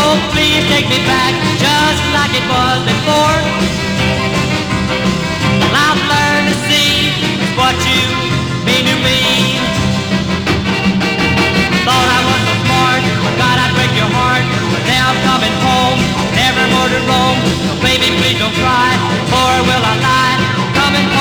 Oh, please take me back just like it was before.